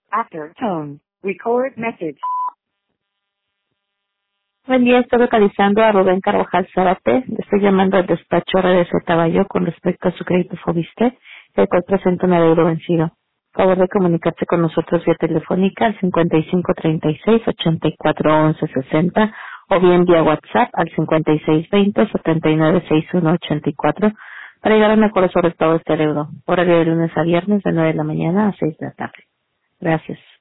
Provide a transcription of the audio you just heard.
After tone, record message. Buen día, estoy localizando a Rubén Carvajal Zárate. Le estoy llamando al despacho RDC Tabayo con respecto a su crédito Fobiste, el cual presenta un adeudo vencido. Favor de comunicarse con nosotros vía telefónica al 5536-841160 o bien vía WhatsApp al 5620-796184 para llegar a un acuerdo sobre todo este adeudo. Horario de lunes a viernes de 9 de la mañana a 6 de la tarde. Gracias.